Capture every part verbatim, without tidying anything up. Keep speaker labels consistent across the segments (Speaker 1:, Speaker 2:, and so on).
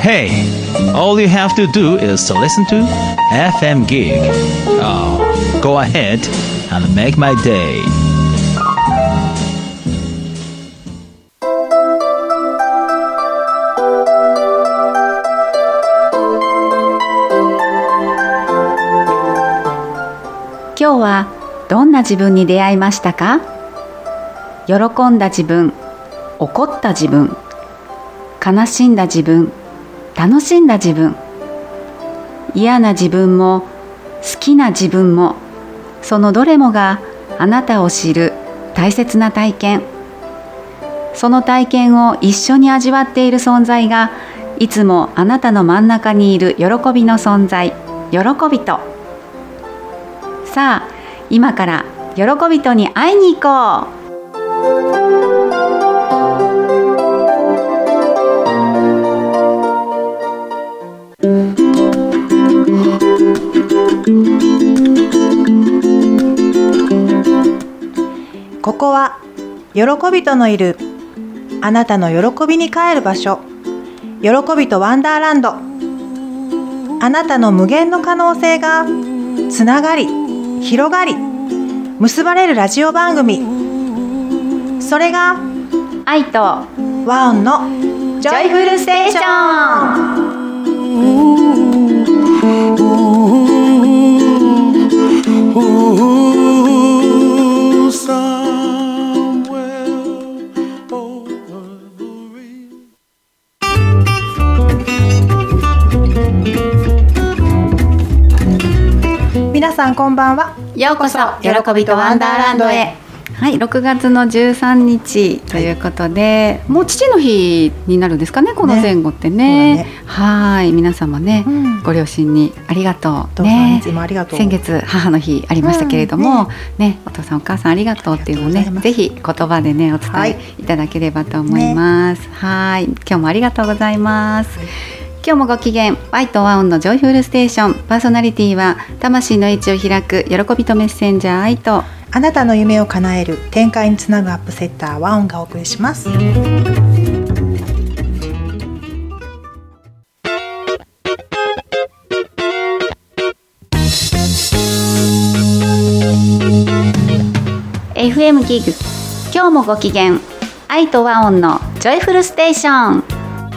Speaker 1: Hey, all you have to do is to listen to エフエム Gig. Oh, go ahead and make my day.
Speaker 2: 今日はどんな自分に出会いましたか？喜んだ自分、怒った自分、悲しんだ自分、楽しんだ自分、嫌な自分も好きな自分も、そのどれもがあなたを知る大切な体験。その体験を一緒に味わっている存在が、いつもあなたの真ん中にいる喜びの存在、喜びと。さあ、今から喜びとに会いに行こう。
Speaker 3: ここは喜びとのいるあなたの喜びに帰る場所、喜びとワンダーランド。あなたの無限の可能性がつながり、広がり、結ばれるラジオ番組。それが
Speaker 2: 愛と
Speaker 3: 和音のジョイフルステーション。皆さんこんばんは。
Speaker 2: ようこそ喜びとワンダーランドへ。はい、ろくがつのじゅうさんにちということで、はい、もう父の日になるんですかね、この前後って ね, ね, ねはい、皆様ね、うん、ご両親にありがとうね。
Speaker 3: どうもありがとう。
Speaker 2: 先月母の日ありましたけれども、うん、ねね、お父さんお母さんありがとうっていうのをね、ぜひ言葉でねお伝えいただければと思います。はい、ね、はい、今日もありがとうございます。はい、今日もご機嫌、愛と和音のジョイフルステーション。パーソナリティは魂の位置を開く喜びとメッセンジャー愛と、
Speaker 3: あなたの夢を叶える展開につなぐアップセッター和音がお送りします。
Speaker 2: エフエム ギグ、今日もご機嫌、愛と和音のジョイフルステーション。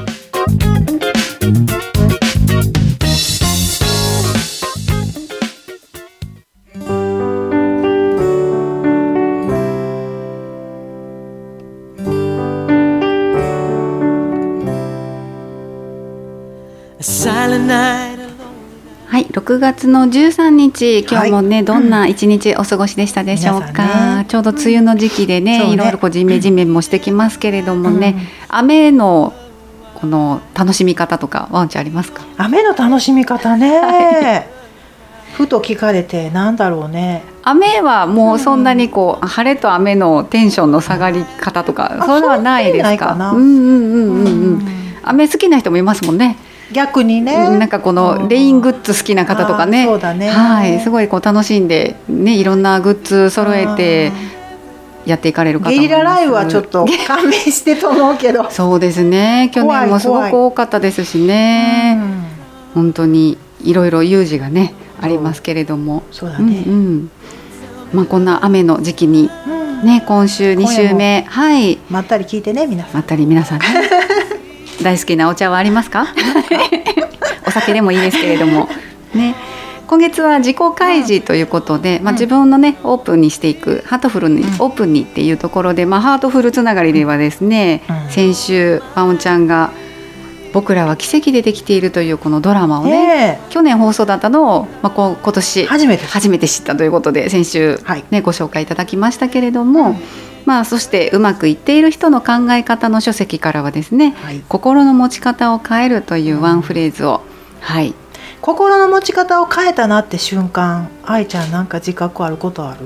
Speaker 2: はい、ろくがつのじゅうさんにち、今日もね、はい、どんな一日お過ごしでしたでしょうか。ね、ちょうど梅雨の時期で ね, ねいろいろこうジメジメもしてきますけれどもね、うん、雨のこの楽しみ方とかワンちゃんありますか？
Speaker 3: 雨の楽しみ方ね、はい、ふと聞かれてなんだろうね。
Speaker 2: 雨はもうそんなにこう、うん、晴れと雨のテンションの下がり方とか、うん、そういうのはないですか？うんうんうんうんうん。雨好きな人もいますもんね。
Speaker 3: 逆にね、
Speaker 2: なんかこのレイングッズ好きな方とかね、
Speaker 3: そうだね、
Speaker 2: はい、すごいこう楽しんで、ね、いろんなグッズ揃えてやっていかれる方もいます。
Speaker 3: ゲリラ雷雨はちょっと勘弁してと思うけど
Speaker 2: そうですね、去年もすごく多かったですしね、本当にいろいろ有事がねありますけれども、
Speaker 3: そうだね、うんうん、
Speaker 2: まあ、こんな雨の時期に、ね、今週に週目、はい、
Speaker 3: まったり聞いてね、皆さん、
Speaker 2: まったり皆さんね大好きなお茶はありますか？お酒でもいいですけれども、ね、今月は自己開示ということで、うん、まあ、自分のねオープンにしていく、ハートフルに、うん、オープンにっていうところで、まあ、ハートフルつながりではですね、うん、先週パオンちゃんが僕らは奇跡でできているというこのドラマをね、去年放送だったのを、まあ、こ今年初めて初めて知ったということで、先週、ね、はい、ご紹介いただきましたけれども、うん、まあ、そしてうまくいっている人の考え方の書籍からはですね、はい、心の持ち方を変えるというワンフレーズを、うん、はい、
Speaker 3: 心の持ち方を変えたなって瞬間、愛ちゃんなんか自覚あることある？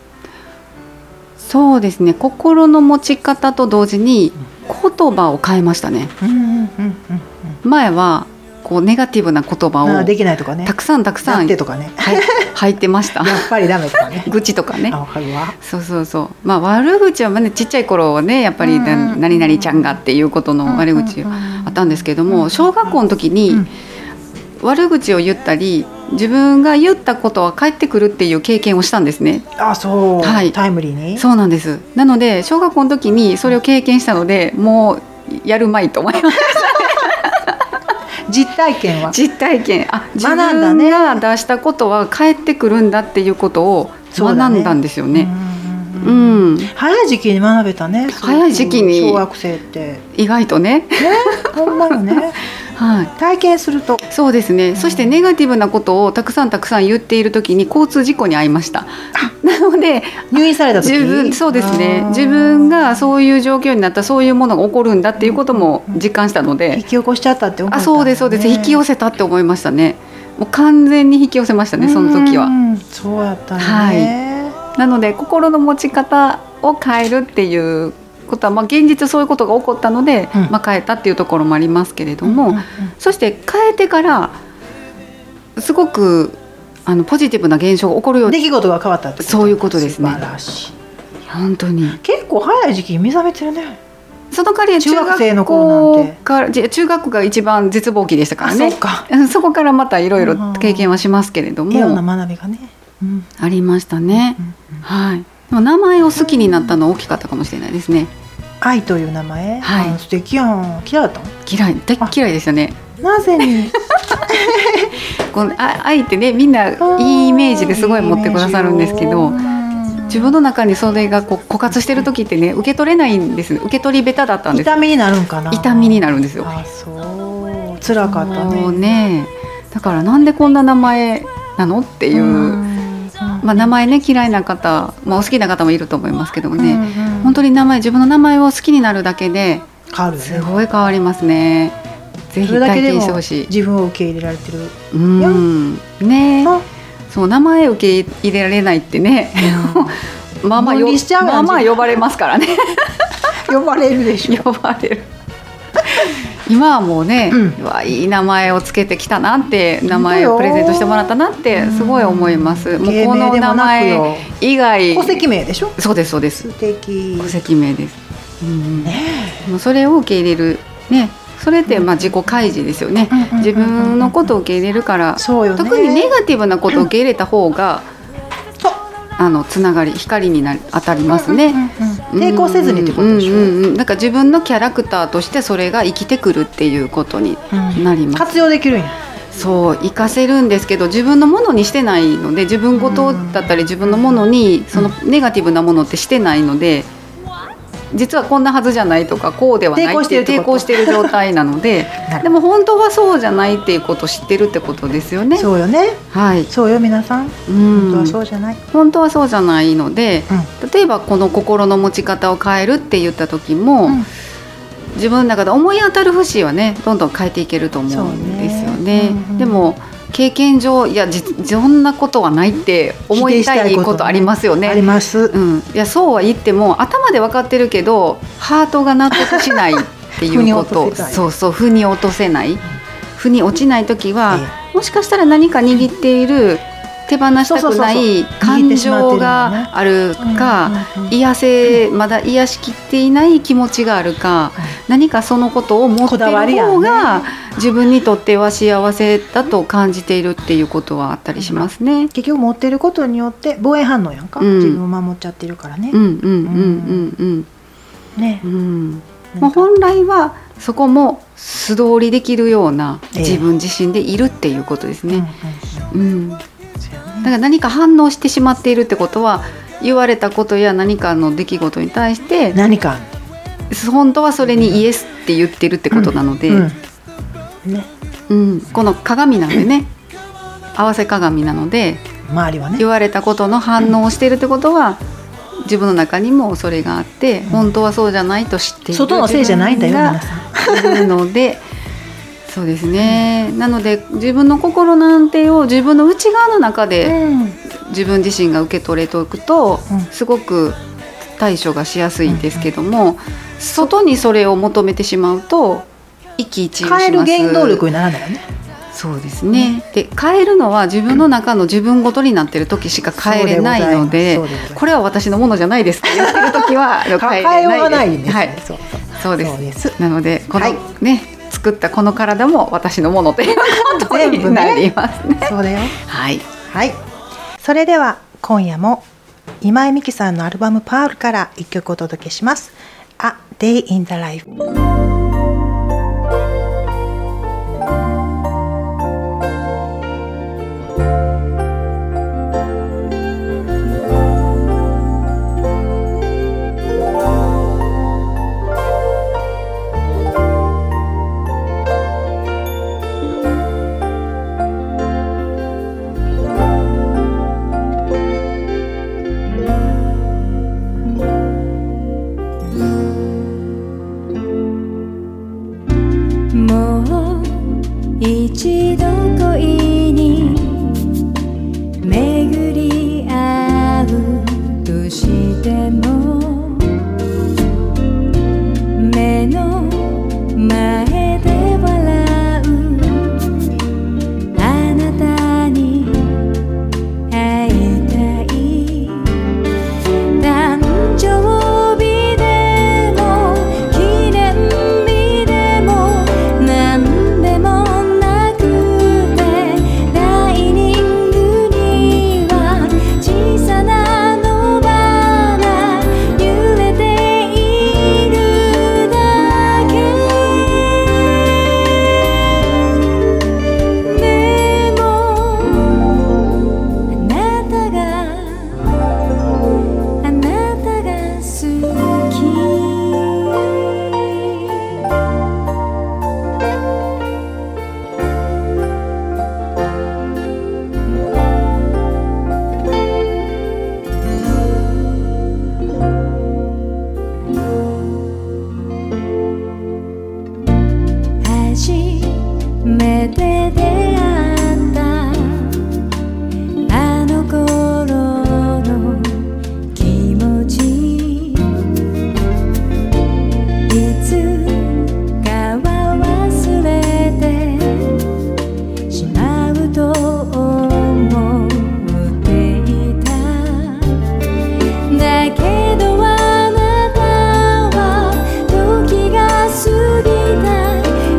Speaker 2: そうですね、心の持ち方と同時に言葉を変えましたね。前はこうネガティブな言葉を
Speaker 3: できないとかね、
Speaker 2: たくさんたくさん
Speaker 3: やってとかね、
Speaker 2: はい、入ってました
Speaker 3: やっぱりダメとかね
Speaker 2: 愚痴とかね。
Speaker 3: あ、わかるわ。
Speaker 2: そうそうそう、まあ、悪口は、ね、ちっちゃい頃はねやっぱりな何々ちゃんがっていうことの悪口あったんですけども、小学校の時に悪口を言ったり自分が言ったことは返ってくるっていう経験をしたんですね。
Speaker 3: あ、そう、はい、タイムリーに。
Speaker 2: そうなんです。なので小学校の時にそれを経験したのでもうやるまいと思いました
Speaker 3: 実体験は
Speaker 2: 実体験、あ、自分が出したことは返ってくるんだっていうことを学んだんですよね。うん、
Speaker 3: 早い時期に学べたね。
Speaker 2: 早い時期に
Speaker 3: 小学生って
Speaker 2: 意外とね、
Speaker 3: ね、ほんまよねはい、体験すると
Speaker 2: そうですね、うん、そしてネガティブなことをたくさんたくさん言っている時に交通事故に遭いました。なので
Speaker 3: 入院された時、
Speaker 2: 自分そうですね、自分がそういう状況になった、そういうものが起こるんだっていうことも実感したので、
Speaker 3: 引き起こしちゃったって思ったんだね。
Speaker 2: あ、そうですそうです、引き寄せたって思いましたね。もう完全に引き寄せましたね、その時は。
Speaker 3: うん、そうやったね、はい、
Speaker 2: なので心の持ち方を変えるっていうことは、まあ、現実そういうことが起こったので、うん、まあ、変えたっていうところもありますけれども、うんうんうん、そして変えてからすごくあのポジティブな現象が起こるように、
Speaker 3: 出来事が変わったってこと。
Speaker 2: そういうことですね。
Speaker 3: 素晴らしい。
Speaker 2: 本当に
Speaker 3: 結構早い時期に目覚めてるね。
Speaker 2: その代わり中学生の頃なんてから中学が一番絶望期でしたからね。
Speaker 3: そうか
Speaker 2: そこからまたいろいろ経験はしますけれども、
Speaker 3: いろんな学びがね、
Speaker 2: うん、ありましたね、うんうんうん、はい。でも名前を好きになったのは大きかったかもしれないですね。
Speaker 3: 愛という名前、はい、素敵やん。嫌いだったの？
Speaker 2: 嫌い、大嫌いでしたね。
Speaker 3: なぜに
Speaker 2: この愛ってね、みんないいイメージですごい持ってくださるんですけど、自分の中にそれがこう枯渇してる時ってね、受け取れないんですね。受け取り下手だったんです。
Speaker 3: 痛みになるんかな。
Speaker 2: 痛みになるんですよ。
Speaker 3: あ、そう辛かったね。
Speaker 2: そうね、だからなんでこんな名前なのっていう、まあ、名前ね嫌いな方、まあ、お好きな方もいると思いますけどもね、うんうん、本当に名前、自分の名前を好きになるだけで変わる、ね、すごい変わりますね。ぜひ体験してほしい。
Speaker 3: 自分を受け入れられてる、
Speaker 2: うん、ね、そう名前受け入れられないってね、うん、まあまあよまあまあ呼ばれますからね
Speaker 3: 呼ばれるでしょ。
Speaker 2: 呼ばれる今はもうね、うん、わいい名前をつけてきたなって、名前をプレゼントしてもらったなってすごい思います、うん、もうこの名前以外
Speaker 3: 戸籍名でしょ。
Speaker 2: そうですそうです、
Speaker 3: 素敵、
Speaker 2: 戸籍名です、うんね、もうそれを受け入れるね、それってまあ自己開示ですよね、うん、自分のことを受け入れるから、そうよね、特にネガティブなことを受け入れた方が、うん、あのつながり光になり当たりますね、
Speaker 3: うんうんうん、抵抗せずにってことでしょ、うんうんうん、
Speaker 2: だから自分のキャラクターとしてそれが生きてくるっていうことになります、うん、
Speaker 3: 活用できるんや。
Speaker 2: そう活かせるんですけど、自分のものにしてないので、自分ごとだったり自分のものにそのネガティブなものってしてないので、実はこんなはずじゃないとか、こうではないって抵抗している状態なのででも本当はそうじゃないっていうことを知ってるってことですよね。
Speaker 3: そうよね、
Speaker 2: はい、
Speaker 3: そうよ皆さん、うん、本当はそうじゃない、
Speaker 2: 本当はそうじゃないので、うん、例えばこの心の持ち方を変えるって言った時も、うん、自分の中で思い当たる節はねどんどん変えていけると思うんですよね、うんうん、でも経験上、いやそんなことはないって思いたいことありますよね。
Speaker 3: あります、
Speaker 2: うん、いやそうは言っても頭で分かってるけどハートが納得しないっていうことそうそう、負に落とせない、負に落ちない時は、ええ、もしかしたら何か握っている手放したくない感情があるか、癒せまだ癒しきっていない気持ちがあるか、何かそのことを持っている方が自分にとっては幸せだと感じているっていうことはあったりしますね。
Speaker 3: 結局持っていることによって防衛反応やんか、うん、自分を守っちゃってるからね。うんうんうんうんうんね、うん、
Speaker 2: まあ、本来はそこも素通りできるような自分自身でいるっていうことですね。うんうんうん、だから何か反応してしまっているってことは、言われたことや何かの出来事に対して
Speaker 3: 何か
Speaker 2: 本当はそれにイエスって言ってるってことなので、うんうんねうん、この鏡なんでね、合わせ鏡なので、
Speaker 3: 周りはね、
Speaker 2: 言われたことの反応をしているってことは、自分の中にもそれがあって、うん、本当はそうじゃないと知っている
Speaker 3: 外のせいじゃないんだよ皆
Speaker 2: さんいるのでそうですね、うん、なので自分の心の安定を自分の内側の中で自分自身が受け取れておくと、うん、すごく対処がしやすいんですけども、うん、外にそれを求めてしまうと一喜一憂します。
Speaker 3: 変える原動力にならないよね。
Speaker 2: そうですね、うん、で変えるのは自分の中の自分ごとになっている時しか変えれないの で, で, でこれは私のものじゃないですって言ってる時は変えれないです。変えようがないんですね、はい、そうそうです。そうです。なのでこの、はいね、作ったこの体も私のものということになりますね。
Speaker 3: そうだよ。
Speaker 2: はい、
Speaker 3: はい、それでは今夜も今井美樹さんのアルバムパールから一曲お届けします。 A Day in the Life。
Speaker 4: 一度恋に巡り合うとしても目の前で笑うあなたに会いたい。誕生日でも記念日でも何でも目で出会ったあの頃の気持ち、いつかは忘れてしまうと思っていた。だけどあなたは時が過ぎた。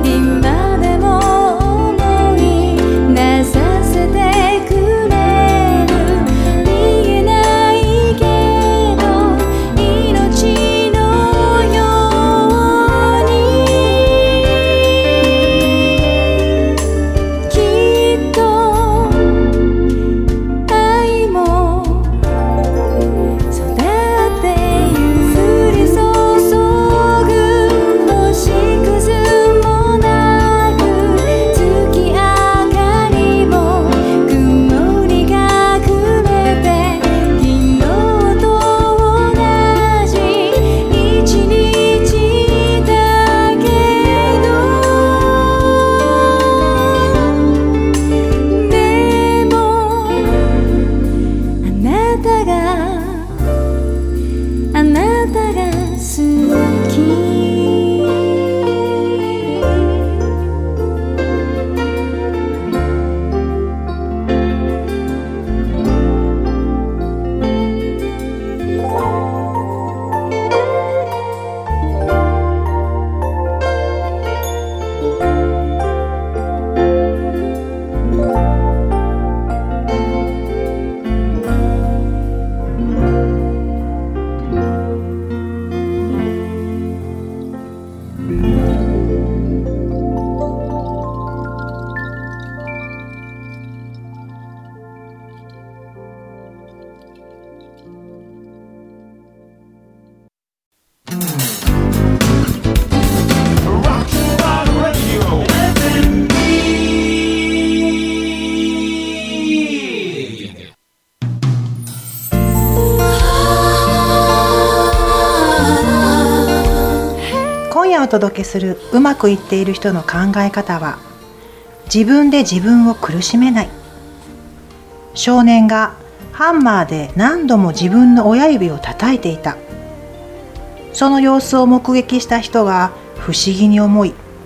Speaker 4: お届けするうまくいっている人の考え方は、自分で自分を苦しめない。少年がハンマーで何度も自分の親指を叩いていた。その様子を目撃した人が不思議に思い、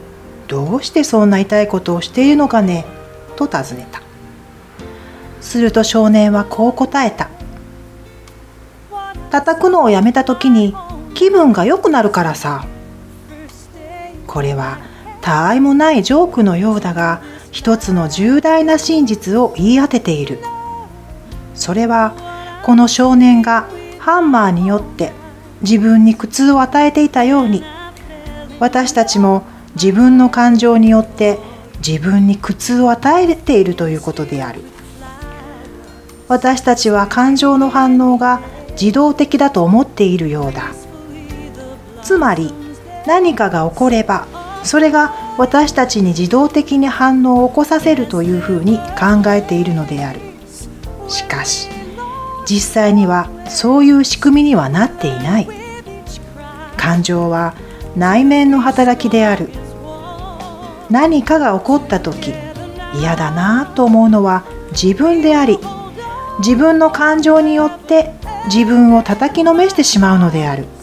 Speaker 4: どうしてそんな痛いことをしているのかねと尋ねた。すると少年はこう答えた。叩くのをやめた時に気分が良くなるからさ。これはたわいもないジョークのようだが、一つの重大な真実を言い当てている。それはこの少年がハンマーによって自分に苦痛を与えていたように、私たちも自分の感情によって自分に苦痛を与えているということである。私たちは感情の反応が自動的だと思っているようだ。つまり何かが起こればそれが私たちに自動的に反応を起こさせるというふうに考えているのである。しかし実際にはそういう仕組みにはなっていない。感情は内面の働きである。何かが起こったとき、嫌だなと思うのは自分であり、自分の感情によって自分を叩きのめしてしまうのである。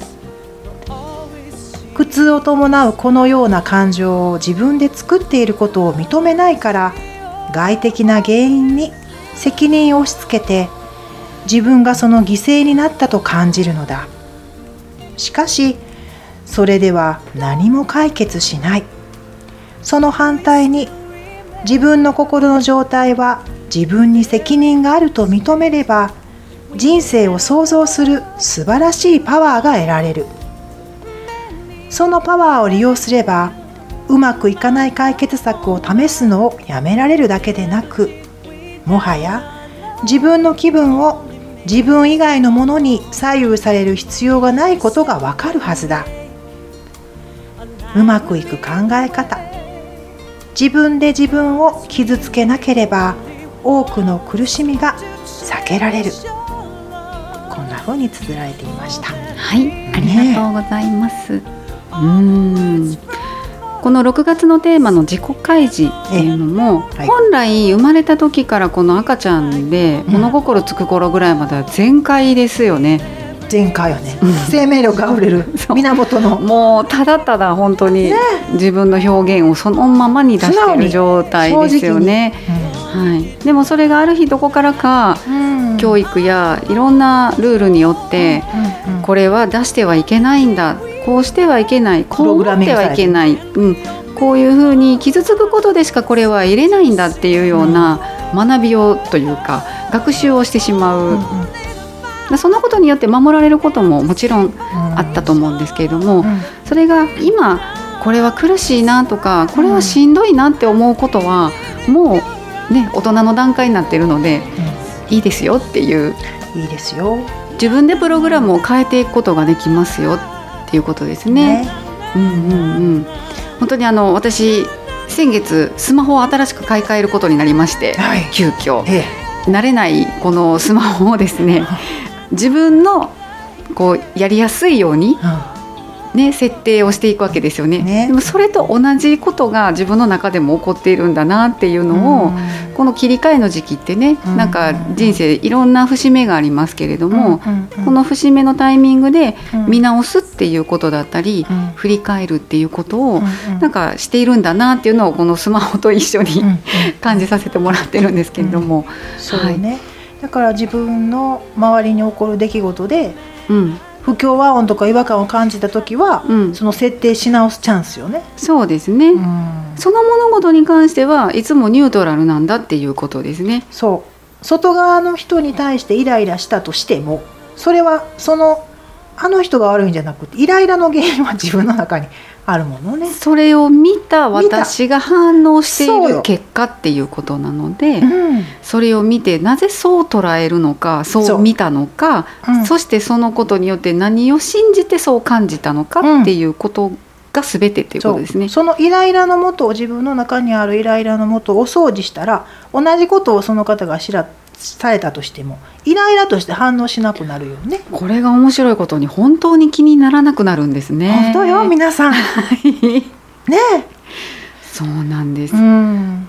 Speaker 4: 苦痛を伴うこのような感情を自分で作っていることを認めないから、外的な原因に責任を押し付けて自分がその犠牲になったと感じるのだ。しかしそれでは何も解決しない。その反対に自分の心の状態は自分に責任があると認めれば、人生を創造する素晴らしいパワーが得られる。そのパワーを利用すれば、うまくいかない解決策を試すのをやめられるだけでなく、もはや自分の気分を自分以外のものに左右される必要がないことがわかるはずだ。うまくいく考え方、自分で自分を傷つけなければ多くの苦しみが避けられる。こんな風に綴られていました。
Speaker 2: はい、ありがとうございます。ね、うーんこのろくがつのテーマの自己開示っていうのも、はい、本来生まれた時からこの赤ちゃんで物心つく頃ぐらいまでは全開ですよね。
Speaker 4: 全開よね、うん、生命力あふれる源の
Speaker 2: もうただただ本当に自分の表現をそのままに出している状態ですよね、うんはい、でもそれがある日どこからか、うん、教育やいろんなルールによって、うんうんうん、これは出してはいけないんだ、こうしてはいけない、こう思ってはいけない、うん、こういうふうに傷つくことでしかこれは入れないんだっていうような学びをというか学習をしてしまう、うんうん、そのことによって守られることももちろんあったと思うんですけれども、うん、それが今これは苦しいなとかこれはしんどいなって思うことはもうね大人の段階になっているので、うん、いいですよっていう、
Speaker 4: いいですよ、
Speaker 2: 自分でプログラムを変えていくことができますよっていうことですね。ね、うんうんうん、本当にあの私先月スマホを新しく買い替えることになりまして、はい、急遽、ええ、慣れないこのスマホをですね自分のこうやりやすいように、ね、設定をしていくわけですよね。ね、でもそれと同じことが自分の中でも起こっているんだなっていうのを、うん、この切り替えの時期ってね、うん、なんか人生いろんな節目がありますけれども、うんうん、この節目のタイミングで見直すっていうことだったり、うん、振り返るっていうことをなんかしているんだなっていうのをこのスマホと一緒に、うん、感じさせてもらってるんですけれども、
Speaker 4: うん、そうね、はい、だから自分の周りに起こる出来事で、うん、不協和音とか違和感を感じたときは、うん、その設定し直すチャンスよね。
Speaker 2: そうですね、うん、その物事に関してはいつもニュートラルなんだっていうことですね。
Speaker 4: そう外側の人に対してイライラしたとしてもそれはそのあの人が悪いんじゃなくてイライラの原因は自分の中にあるものね。
Speaker 2: それを見た私が反応している結果っていうことなので、 そ, うん、それを見てなぜそう捉えるのか、そう見たのか、 そ,、うん、そしてそのことによって何を信じてそう感じたのかっていうことが全てっていうことですね。
Speaker 4: そ, そのイライラのもとを自分の中にあるイライラのもとをお掃除したら同じことをその方が知らされたとしてもイライラとして反応しなくなるよね。
Speaker 2: これが面白いことに本当に気にならなくなるんですね。
Speaker 4: 本当よ皆さんねえ
Speaker 2: そうなんです、うん、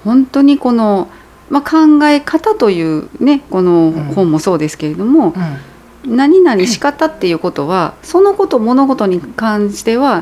Speaker 2: 本当にこの、まあ、考え方というねこの本もそうですけれども、うんうん、何々仕方っていうことはそのこと物事に関しては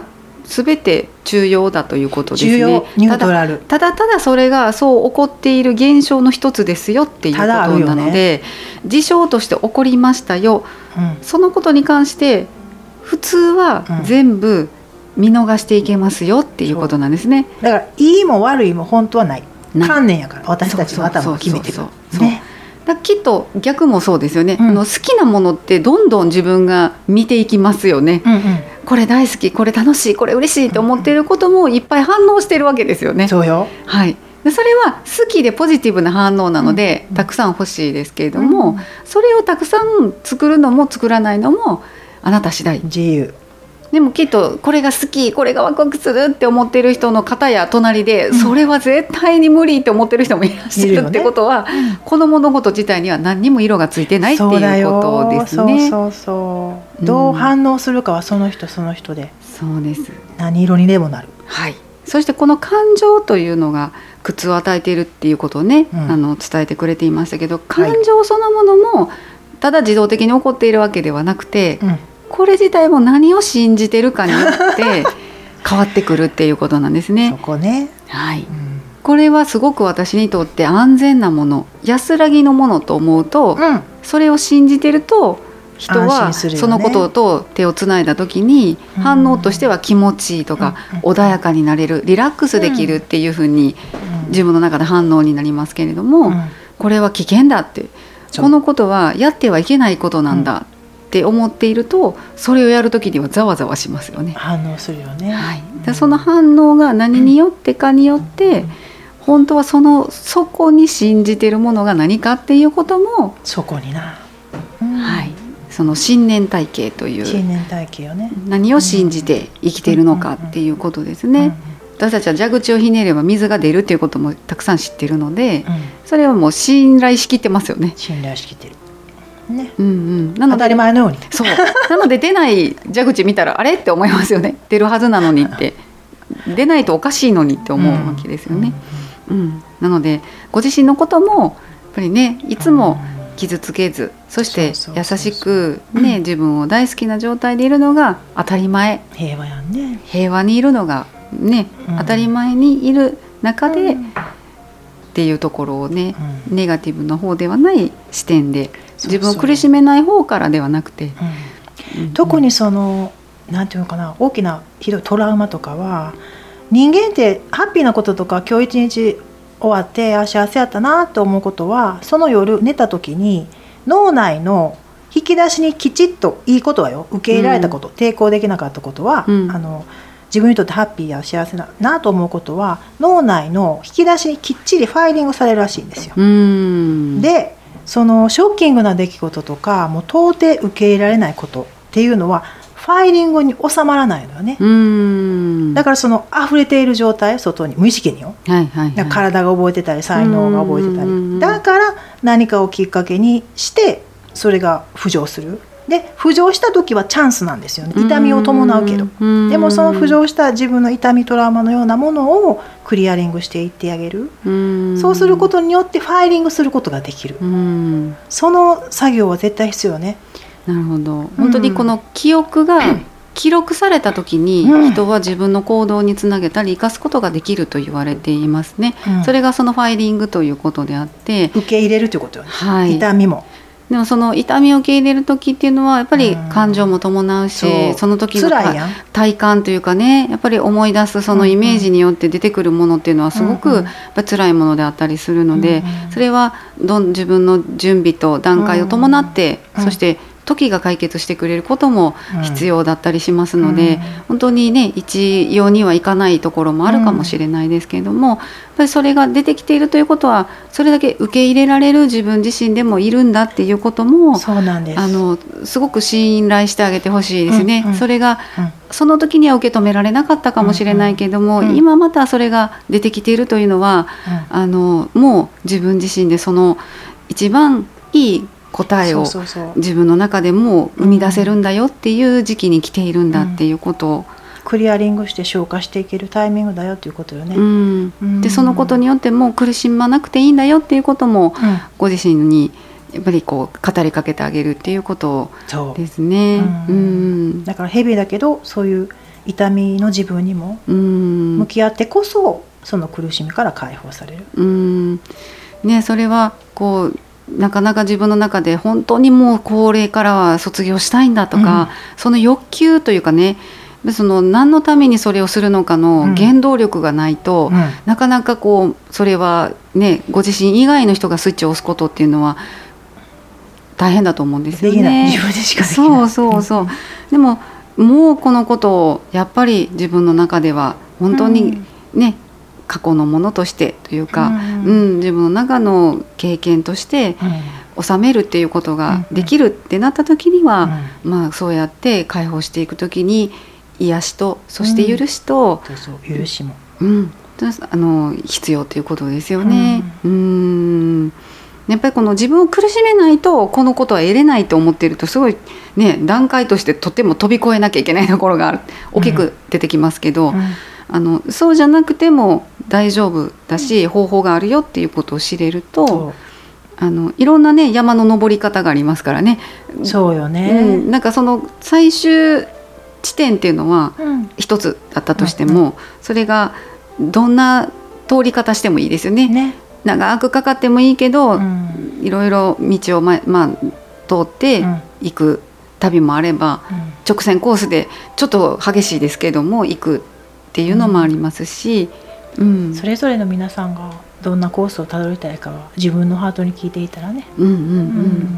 Speaker 2: 全て中庸だということですね。
Speaker 4: 重要ニュートラル。
Speaker 2: ただただただそれがそう起こっている現象の一つですよっていうことなので、ね、事象として起こりましたよ、うん、そのことに関して普通は全部見逃していけますよっていうことなんですね。
Speaker 4: だからいいも悪いも本当はない観念やから、私たちの頭が決めてる。
Speaker 2: だきっと逆もそうですよね、うん、あの好きなものってどんどん自分が見ていきますよね、うんうん、これ大好き、これ楽しい、これ嬉しいと思っていることもいっぱい反応してるわけですよね。
Speaker 4: そうよ、
Speaker 2: はい、でそれは好きでポジティブな反応なので、うん、たくさん欲しいですけれども、うん、それをたくさん作るのも作らないのもあなた次第。
Speaker 4: 自由。
Speaker 2: でもきっとこれが好き、これがワクワクするって思ってる人の方や隣で、うん、それは絶対に無理って思ってる人もいらっしゃるってことは、ね、この物事自体には何にも色がついてないっていうことですね。
Speaker 4: そうそうそう、どう反応するかはその人その人で、
Speaker 2: そうです、
Speaker 4: 何色にでもなる。
Speaker 2: はい、そしてこの感情というのが苦痛を与えているっていうことをね、うん、あの伝えてくれていましたけど、感情そのものもただ自動的に起こっているわけではなくて、うん、これ自体も何を信じてるかによって変わってくるっていうことなんですね。
Speaker 4: そこね、
Speaker 2: はい、うん、これはすごく私にとって安全なもの、安らぎのものと思うと、うん、それを信じてると人はそのことと手をつないだ時に反応としては気持ちいいとか、うん、穏やかになれる、リラックスできるっていうふうに自分の中で反応になりますけれども、うん、これは危険だって、このことはやってはいけないことなんだって思っていると、それをやるときにはざわざわしますよね。
Speaker 4: 反応するよね、
Speaker 2: はい、でその反応が何によってかによって、うん、本当はそのそこに信じているものが何かっていうことも、
Speaker 4: そこにな、
Speaker 2: うん、はい、その信念体系という、
Speaker 4: 信念体系よね、
Speaker 2: 何を信じて生きているのかっていうことですね、うんうんうん、私たちは蛇口をひねれば水が出るっていうこともたくさん知っているので、うん、それはもう信頼しきってますよね。
Speaker 4: 信頼しきってるね、
Speaker 2: うんうん、なので
Speaker 4: 当たり前のように、
Speaker 2: そうなので出ない蛇口見たらあれって思いますよね。出るはずなのにって出ないとおかしいのにって思うわけですよね、うんうんうん、なのでご自身のこともやっぱりね、いつも傷つけず、そして優しくね、自分を大好きな状態でいるのが当たり前、
Speaker 4: 平和やんね、
Speaker 2: 平和にいるのがね、うん、当たり前にいる中で、うん、っていうところをね、うん、ネガティブな方ではない視点で自分を苦しめない方からではなくて、
Speaker 4: うん、特にそのなんていうのかな、大きなひどいトラウマとかは、人間ってハッピーなこととか今日一日終わってあ幸せやったなと思うことは、その夜寝た時に脳内の引き出しにきちっといいことはよ、受け入れられたこと、うん、抵抗できなかったことは、うん、あの自分にとってハッピーや幸せだなと思うことは脳内の引き出しにきっちりファイリングされるらしいんですよ。
Speaker 2: うん
Speaker 4: でそのショッキングな出来事とか、もう到底受け入れられないことっていうのはファイリングに収まらないのよね。
Speaker 2: うーん
Speaker 4: だからその溢れている状態、外に無意識によ、
Speaker 2: はいはいはい、
Speaker 4: 体が覚えてたり才能が覚えてたり、だから何かをきっかけにしてそれが浮上する。で浮上した時はチャンスなんですよね。痛みを伴うけど、でもその浮上した自分の痛みトラウマのようなものをクリアリングしていってあげる。うそうすることによってファイリングすることができる。その作業は絶対必要ね。
Speaker 2: なるほど。本当にこの記憶が記録された時に人は自分の行動につなげたり生かすことができると言われていますね、うん、それがそのファイリングということであって、
Speaker 4: 受け入れるということよね、
Speaker 2: はい、
Speaker 4: 痛みも。
Speaker 2: でもその痛みを受け入れる時っていうのはやっぱり感情も伴うし、うん、そ, その時の体感というかね、やっぱり思い出すそのイメージによって出てくるものっていうのはすごくやっぱ辛いものであったりするので、うんうん、それはどん自分の準備と段階を伴って、うんうん、そして時が解決してくれることも必要だったりしますので、うん、本当にね一様にはいかないところもあるかもしれないですけれども、やっぱりそれが出てきているということはそれだけ受け入れられる自分自身でもいるんだっていうことも、
Speaker 4: そうなんです。
Speaker 2: あのすごく信頼してあげてほしいですね、
Speaker 4: うんうん、
Speaker 2: それが、うん、その時には受け止められなかったかもしれないけれども、うんうん、今またそれが出てきているというのは、うん、あのもう自分自身でその一番いい答えを自分の中でも生み出せるんだよっていう時期に来ているんだっていうことを、うん、
Speaker 4: クリアリングして消化していけるタイミングだよっていうことよね、
Speaker 2: うんうん、でそのことによっても苦しまなくていいんだよっていうことも、うん、ご自身にやっぱりこう語りかけてあげるっていうことですね、
Speaker 4: うんうん、だからヘビーだけどそういう痛みの自分にも向き合ってこそ、その苦しみから解放される。
Speaker 2: うん、ね、それはこうなかなか自分の中で本当にもう高齢からは卒業したいんだとか、うん、その欲求というかね、その何のためにそれをするのかの原動力がないと、うんうん、なかなかこうそれはね、ご自身以外の人がスイッチを押すことっていうのは大変だと思うんですよね。
Speaker 4: できない、自分でしかできない。
Speaker 2: そうそうそう、うん、でももうこのことをやっぱり自分の中では本当にね、うん、過去のものとしてというか、うんうん、自分の中の経験として収めるっていうことができるってなった時には、うんうん、まあそうやって解放していく時に癒しと、そして許しと、
Speaker 4: うん、そうそう、許しも、
Speaker 2: うん、あの必要ということですよね。うん、うんやっぱりこの自分を苦しめないとこのことは得れないと思っていると、すごいね、段階としてとても飛び越えなきゃいけないところがある、大きく出てきますけど、うんうん、あのそうじゃなくても大丈夫だし、うん、方法があるよっていうことを知れると、あのいろんなね山の登り方がありますからね。
Speaker 4: そうよね、
Speaker 2: うん、なんかその最終地点っていうのは一つだったとしても、うんうんうん、それがどんな通り方してもいいですよね。ね、長くかかってもいいけど、うん、いろいろ道を、ままあ、通って行く旅もあれば、うん、直線コースでちょっと激しいですけども行くっていうのもありますし、うんうん、
Speaker 4: それぞれの皆さんがどんなコースをたどりたいかは自分のハートに聞いていたらね、
Speaker 2: うんうんうんうん、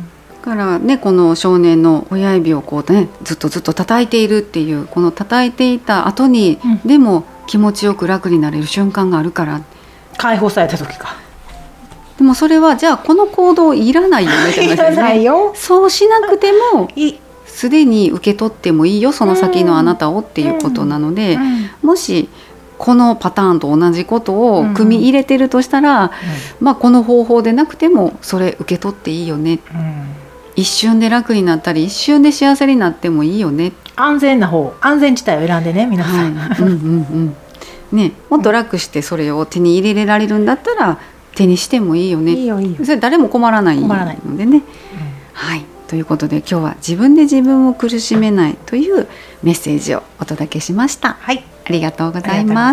Speaker 2: だからね、この少年の親指をこう、ね、ずっとずっと叩いているっていう、この叩いていた後に、うん、でも気持ちよく楽になれる瞬間があるから、
Speaker 4: 解放された時か。
Speaker 2: でもそれはじゃあこの行動いらないよねって話ですね。いらないよ。そうしなくてもすでに受け取ってもいいよ、その先のあなたをっていうことなので、うんうん、もしこのパターンと同じことを組み入れてるとしたら、うんうん、まあ、この方法でなくてもそれ受け取っていいよね、うん、一瞬で楽になったり一瞬で幸せになってもいいよね。
Speaker 4: 安全な方、安全地帯を選んでね、皆さん、
Speaker 2: はい、うんうんうんね、もっと楽してそれを手に入れられるんだったら手にしてもいいよね。
Speaker 4: いいよいいよ、
Speaker 2: それ誰も困らないのでね、うん、はい、ということで今日は自分で自分を苦しめないというメッセージをお届けしました。
Speaker 4: はい、
Speaker 2: ありがとうございます。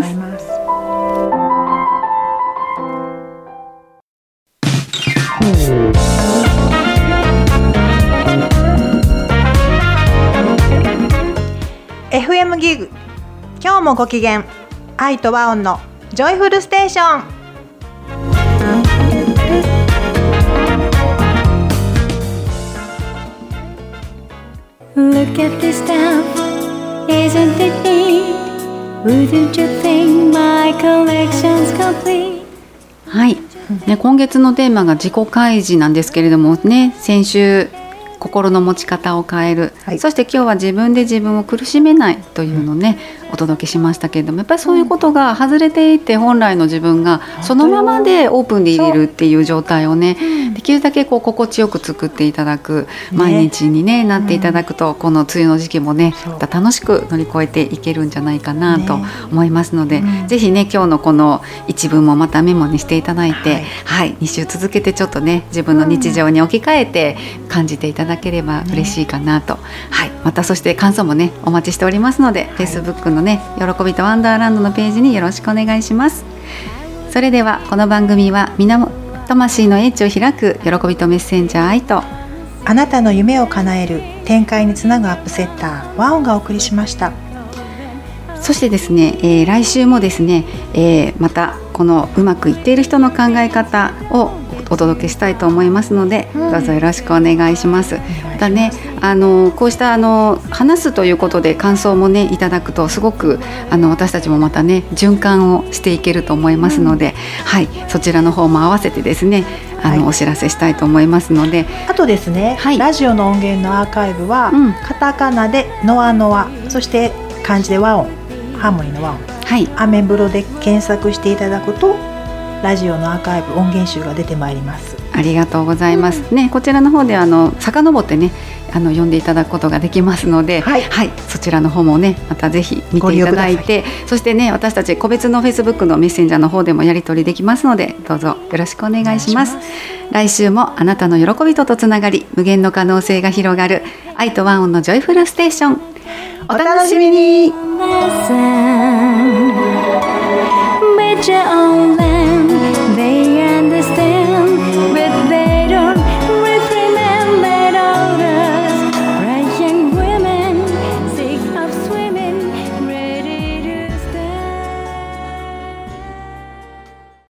Speaker 3: エフエム ギグ、今日もご機嫌、愛と和音のジョイフルステーション。
Speaker 5: Look at this stuff, isn't it neat? Wouldn't you think my collection's complete?
Speaker 2: はい、ね、今月のテーマが自己開示なんですけれどもね、先週心の持ち方を変える、はい、そして今日は自分で自分を苦しめないというのをね、うん、お届けしましたけれども、やっぱりそういうことが外れていて、本来の自分がそのままでオープンでいれるっていう状態をね、できるだけこう心地よく作っていただく毎日に、ね、なっていただくと、この梅雨の時期もね、また楽しく乗り越えていけるんじゃないかなと思いますので、ね、うん、ぜひね今日のこの一文もまたメモにしていただいて、はいはい、に週続けてちょっとね自分の日常に置き換えて感じていただければ嬉しいかなと、ね、はい、またそして感想もねお待ちしておりますので、はい、Facebook のね喜びとワンダーランドのページによろしくお願いします。それではこの番組は源魂の英知を開く喜びとメッセンジャー愛と、
Speaker 3: あなたの夢を叶える展開につなぐアップセッターワオンがお送りしました。
Speaker 2: そしてですね、えー、来週もですね、えー、またこのうまくいっている人の考え方をお届けしたいと思いますので、うん、どうぞよろしくお願いします。またね、あのこうしたあの話すということで感想もねいただくとすごくあの私たちもまたね循環をしていけると思いますので、うん、はい、そちらの方も合わせてですねあの、はい、お知らせしたいと思いますので、
Speaker 3: あとですね、はい、ラジオの音源のアーカイブは、うん、カタカナでノアノア、そして漢字で和音、ハーモニーの和音、はい、アメブロで検索していただくとラジオのアーカイブ音源集が出てまいります。
Speaker 2: ありがとうございます、うん、ね、こちらの方であの遡ってねあの読んでいただくことができますので、はいはい、そちらの方もねまたぜひ見ていただいて、そしてね私たち個別の Facebook のメッセンジャーの方でもやり取りできますので、どうぞよろしくお願いします。来週もあなたの喜びととつながり無限の可能性が広がる愛とワンオンのジョイフルステーション。 お楽しみに。
Speaker 5: Lesson with your own